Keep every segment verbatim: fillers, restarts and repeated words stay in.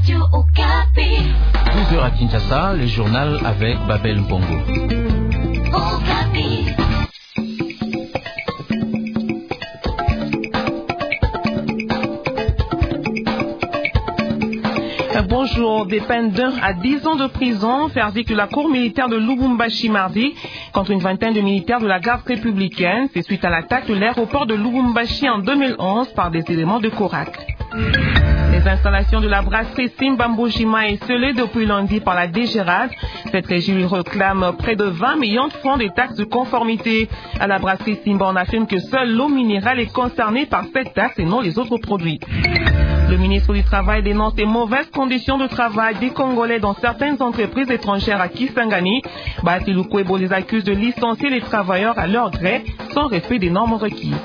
Radio Okapi. douze heures à Kinshasa, le journal avec Babel Mpongo. Okapi. Bonjour, des peines d'un à dix ans de prison, verdict de la cour militaire de Lubumbashi mardi contre une vingtaine de militaires de la garde républicaine. C'est suite à l'attaque de l'aéroport de Lubumbashi en deux mille onze par des éléments de Korak. Les installations de la brasserie Simbambojima est scellée depuis lundi par la D G R A D. Cette régie réclame près de vingt millions de francs de taxes de conformité. À la brasserie Simba, on affirme que seule l'eau minérale est concernée par cette taxe et non les autres produits. Le ministre du Travail dénonce les mauvaises conditions de travail des Congolais dans certaines entreprises étrangères à Kisangani. Basilu Kwebo les accuse de licencier les travailleurs à leur gré sans respect des normes requises.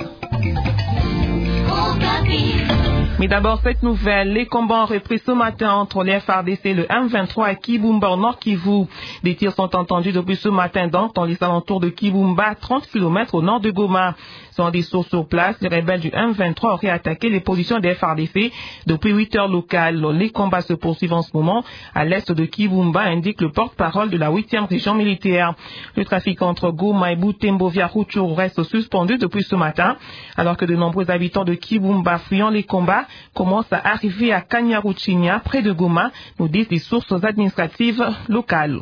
Mais d'abord, cette nouvelle, les combats ont repris ce matin entre les F A R D C et le M vingt-trois à Kibumba, au nord Kivu. Des tirs sont entendus depuis ce matin donc dans les alentours de Kibumba, trente kilomètres au nord de Goma. Selon des sources sur place, les rebelles du M vingt-trois auraient attaqué les positions des F A R D C depuis huit heures locales. Les combats se poursuivent en ce moment à l'est de Kibumba, indique le porte-parole de la huitième région militaire. Le trafic entre Goma et Butembo via Rutshuru reste suspendu depuis ce matin, alors que de nombreux habitants de Kibumba fuyant les combats commencent à arriver à Kanyaruchinya, près de Goma, nous disent des sources administratives locales.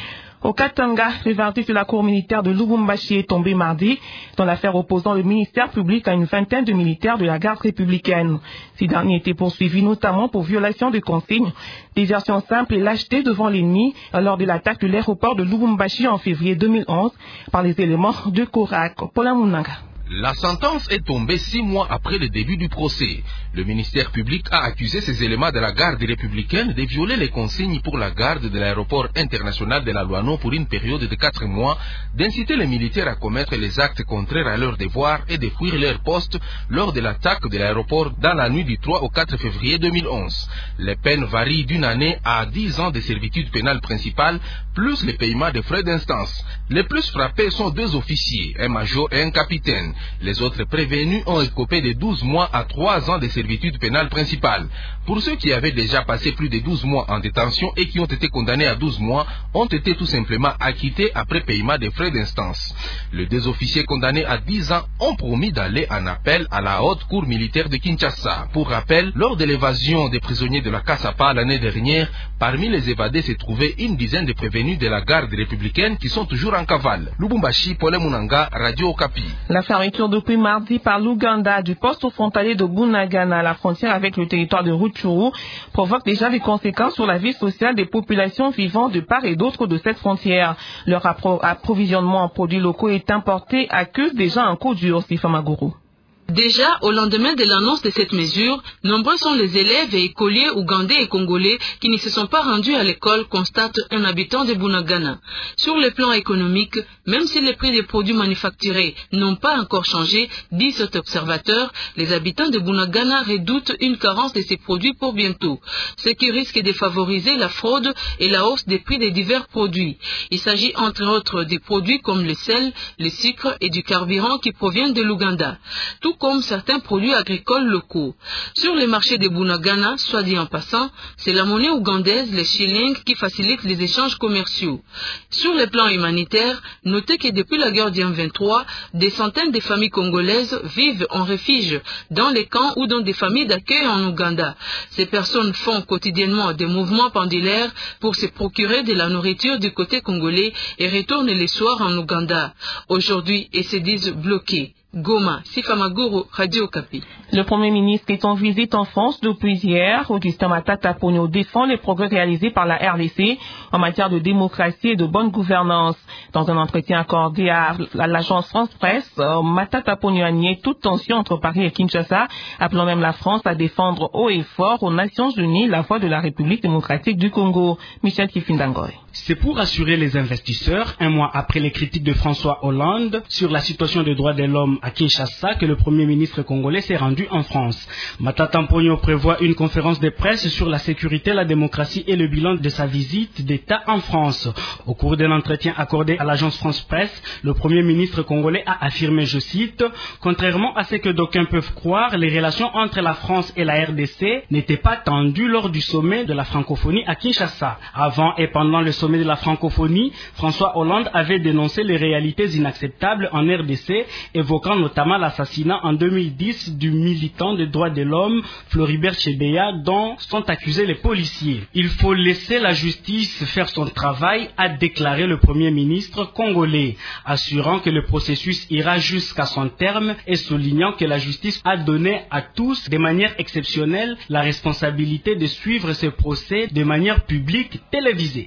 Au Katanga, le verdict de la cour militaire de Lubumbashi est tombé mardi dans l'affaire opposant le ministère public à une vingtaine de militaires de la garde républicaine. Ces derniers étaient poursuivis notamment pour violation de consignes, désertion simple et lâcheté devant l'ennemi lors de l'attaque de l'aéroport de Lubumbashi en février deux mille onze par les éléments de Korak. Paula Munanga. La sentence est tombée six mois après le début du procès. Le ministère public a accusé ces éléments de la garde républicaine de violer les consignes pour la garde de l'aéroport international de la Luano pour une période de quatre mois, d'inciter les militaires à commettre les actes contraires à leurs devoirs et de fuir leur poste lors de l'attaque de l'aéroport dans la nuit du trois au quatre février deux mille onze. Les peines varient d'une année à dix ans de servitude pénale principale, plus le paiement des frais d'instance. Les plus frappés sont deux officiers, un major et un capitaine. Les autres prévenus ont écopé de douze mois à trois ans de servitude pénale principale. Pour ceux qui avaient déjà passé plus de douze mois en détention et qui ont été condamnés à douze mois, ont été tout simplement acquittés après paiement des frais d'instance. Les deux officiers condamnés à dix ans ont promis d'aller en appel à la haute cour militaire de Kinshasa. Pour rappel, lors de l'évasion des prisonniers de la Kasapa l'année dernière, parmi les évadés se trouvait une dizaine de prévenus de la garde républicaine qui sont toujours en cavale. Lubumbashi, Paul Munanga, Radio Okapi. La fermeture depuis mardi par l'Ouganda du poste frontalier de Bunagana à la frontière avec le territoire de Rutshuru provoque déjà des conséquences sur la vie sociale des populations vivant de part et d'autre de cette frontière. Leur appro- approvisionnement en produits locaux est importé accuse déjà un coup dur, Sifamaguru. Déjà, au lendemain de l'annonce de cette mesure, nombreux sont les élèves et écoliers ougandais et congolais qui ne se sont pas rendus à l'école, constate un habitant de Bunagana. Sur le plan économique, même si les prix des produits manufacturés n'ont pas encore changé, dit cet observateur, les habitants de Bunagana redoutent une carence de ces produits pour bientôt, ce qui risque de favoriser la fraude et la hausse des prix des divers produits. Il s'agit entre autres des produits comme le sel, le sucre et du carburant qui proviennent de l'Ouganda, tout comme certains produits agricoles locaux. Sur les marchés de Bunagana, soit dit en passant, c'est la monnaie ougandaise, les shillings, qui facilite les échanges commerciaux. Sur le plan humanitaire, notez que depuis la guerre du M vingt-trois, des centaines de familles congolaises vivent en refuge dans les camps ou dans des familles d'accueil en Ouganda. Ces personnes font quotidiennement des mouvements pendulaires pour se procurer de la nourriture du côté congolais et retournent les soirs en Ouganda. Aujourd'hui, ils se disent bloqués. Goma, Sifamaguru, Radio Okapi. Le Premier ministre est en visite en France depuis hier. Augustin Matata Ponyo défend les progrès réalisés par la R D C en matière de démocratie et de bonne gouvernance. Dans un entretien accordé à l'agence France Presse, Matata Ponyo a nié toute tension entre Paris et Kinshasa, appelant même la France à défendre haut et fort aux Nations Unies la voix de la République démocratique du Congo. Michel Kifindangoy. C'est pour rassurer les investisseurs, un mois après les critiques de François Hollande sur la situation des droits de l'homme à Kinshasa, que le Premier ministre congolais s'est rendu en France. Matata Mponyo prévoit une conférence de presse sur la sécurité, la démocratie et le bilan de sa visite d'État en France. Au cours d'un entretien accordé à l'agence France Presse, le Premier ministre congolais a affirmé, je cite, « Contrairement à ce que d'aucuns peuvent croire, les relations entre la France et la R D C n'étaient pas tendues lors du sommet de la francophonie à Kinshasa. Avant et pendant le sommet de la francophonie, François Hollande avait dénoncé les réalités inacceptables en R D C, évoquant notamment l'assassinat en deux mille dix du militant des droits de l'homme Floribert Chebeya, dont sont accusés les policiers. Il faut laisser la justice faire son travail, a déclaré le Premier ministre congolais, assurant que le processus ira jusqu'à son terme et soulignant que la justice a donné à tous, de manière exceptionnelle, la responsabilité de suivre ce procès de manière publique télévisée.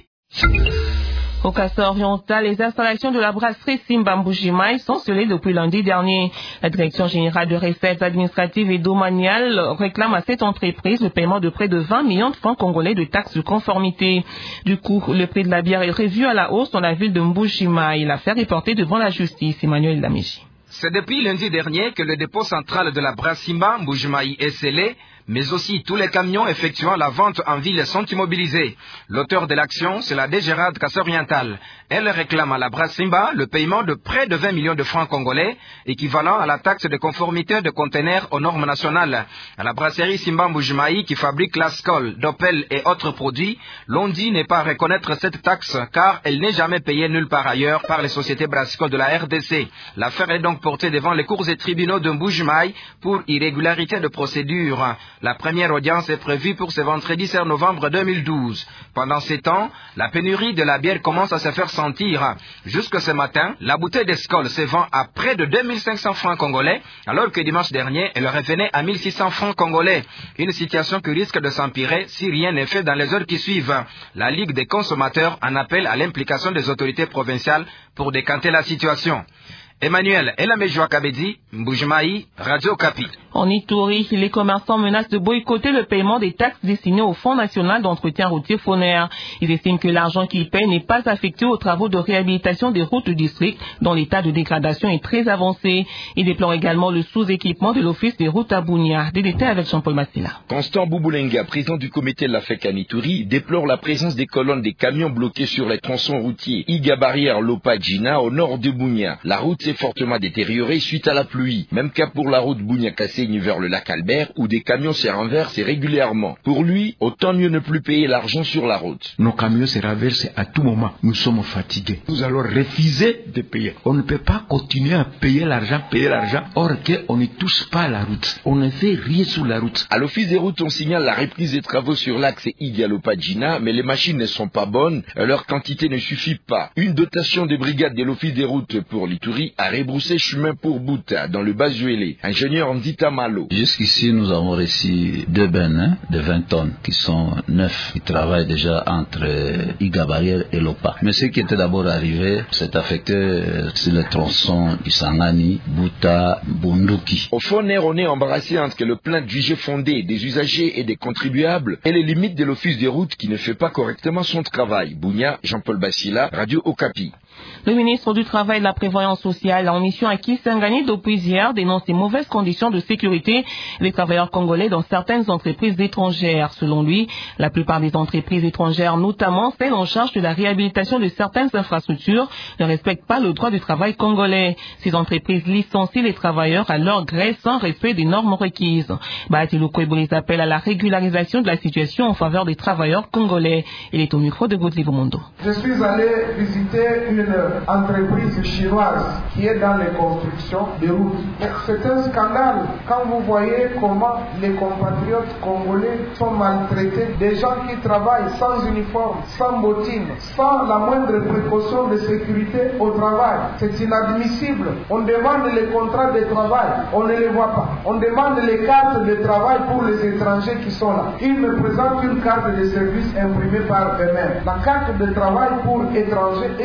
Au Kassai oriental, les installations de la brasserie Simba Mbujimayi sont scellées depuis lundi dernier. La Direction générale de recettes administratives et domaniales réclame à cette entreprise le paiement de près de vingt millions de francs congolais de taxes de conformité. Du coup, le prix de la bière est revu à la hausse dans la ville de Mbujimayi. L'affaire est portée devant la justice. Emmanuel Laméji. C'est depuis lundi dernier que le dépôt central de la brasserie Simba Mbujimayi est scellé, mais aussi tous les camions effectuant la vente en ville sont immobilisés. L'auteur de l'action, c'est la D G R A D Kassai oriental. Elle réclame à la brasserie Simba le paiement de près de vingt millions de francs congolais, équivalent à la taxe de conformité de conteneurs aux normes nationales. À la brasserie Simba Mbujimayi, qui fabrique l'Ascol, Doppel et autres produits, l'on dit ne pas reconnaître cette taxe car elle n'est jamais payée nulle part ailleurs par les sociétés brassicoles de la R D C. L'affaire est donc portée devant les cours et tribunaux de Mbujimayi pour irrégularité de procédure. La première audience est prévue pour ce vendredi seize novembre deux mille douze. Pendant ces temps, la pénurie de la bière commence à se faire sentir. Jusque ce matin, la bouteille d'Escol se vend à près de deux mille cinq cents francs congolais, alors que dimanche dernier, elle revenait à mille six cents francs congolais. Une situation qui risque de s'empirer si rien n'est fait dans les heures qui suivent. La Ligue des consommateurs en appelle à l'implication des autorités provinciales pour décanter la situation. Emmanuel Elamejoa Kabedi, Mbujimayi, Radio Okapi. En Ituri, les commerçants menacent de boycotter le paiement des taxes destinées au Fonds national d'entretien routier Foner. Ils estiment que l'argent qu'ils paient n'est pas affecté aux travaux de réhabilitation des routes du district, dont l'état de dégradation est très avancé. Ils déplorent également le sous-équipement de l'Office des routes à Bunia. Des détails avec Jean-Paul Massila. Constant Bouboulenga, président du comité de la F E C à Ituri, déplore la présence des colonnes des camions bloqués sur les tronçons routiers Iga Barrière Lopa-Djina au nord de Bunia. La route s'est fortement détériorée suite à la pluie. Même cas pour la route Bunia-Kassaigne vers le lac Albert où des camions se renversent régulièrement. Pour lui, autant mieux ne plus payer l'argent sur la route. Nos camions se renversent à tout moment. Nous sommes fatigués. Nous allons refuser de payer. On ne peut pas continuer à payer l'argent, payer l'argent, or qu'on ne touche pas la route. On ne fait rien sur la route. À l'office des routes, on signale la reprise des travaux sur l'axe Iga-Lopa-Djina, mais les machines ne sont pas bonnes, leur quantité ne suffit pas. Une dotation de brigade de l'office des routes pour l'Ituri a rebroussé chemin pour Bouta, dans le Bas-Juélé. Ingénieur Ndita Malo. Jusqu'ici, nous avons reçu deux bennes hein, de vingt tonnes, qui sont neufs, qui travaillent déjà entre Iga Barrière et Lopa. Mais ce qui était d'abord arrivé, c'est affecté euh, sur le tronçon Isangani, Bouta, Bunduki. Au fond, on est embarrassé entre le plainte jugé fondé des usagers et des contribuables et les limites de l'office des routes qui ne fait pas correctement son travail. Bunia, Jean-Paul Bassila, Radio Okapi. Le ministre du Travail et de la Prévoyance sociale en mission à Kisangani depuis hier dénonce les mauvaises conditions de sécurité des travailleurs congolais dans certaines entreprises étrangères. Selon lui, la plupart des entreprises étrangères, notamment celles en charge de la réhabilitation de certaines infrastructures, ne respectent pas le droit du travail congolais. Ces entreprises licencient les travailleurs à leur gré sans respect des normes requises. Bahatilo Koueboulé appelle à la régularisation de la situation en faveur des travailleurs congolais. Il est au micro de Godlivo Mondo. Je suis allé visiter une entreprise chinoise qui est dans les constructions de routes. C'est un scandale quand vous voyez comment les compatriotes congolais sont maltraités. Des gens qui travaillent sans uniforme, sans bottines, sans la moindre précaution de sécurité au travail. C'est inadmissible. On demande les contrats de travail, on ne les voit pas. On demande les cartes de travail pour les étrangers qui sont là. Ils me présentent une carte de service imprimée par eux-mêmes. La carte de travail pour étrangers est signée par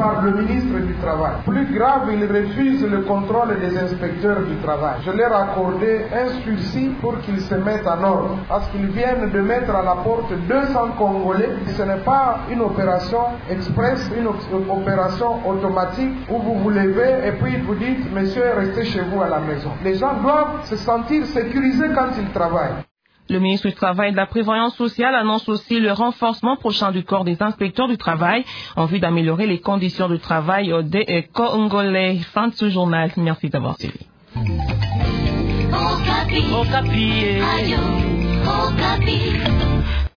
par le ministre du Travail. Plus grave, ils refusent le contrôle des inspecteurs du travail. Je leur ai accordé un sursis pour qu'ils se mettent en ordre, parce qu'ils viennent de mettre à la porte deux cents Congolais. Ce n'est pas une opération express, une opération automatique où vous vous levez et puis vous dites, monsieur, restez chez vous à la maison. Les gens doivent se sentir sécurisés quand ils travaillent. Le ministre du Travail et de la Prévoyance sociale annonce aussi le renforcement prochain du corps des inspecteurs du travail en vue d'améliorer les conditions de travail des Congolais. Fin de ce journal. Merci d'avoir suivi. Okapi. Okapi.